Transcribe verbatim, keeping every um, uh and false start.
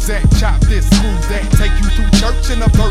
at, chop this, screw that. Take you through church in a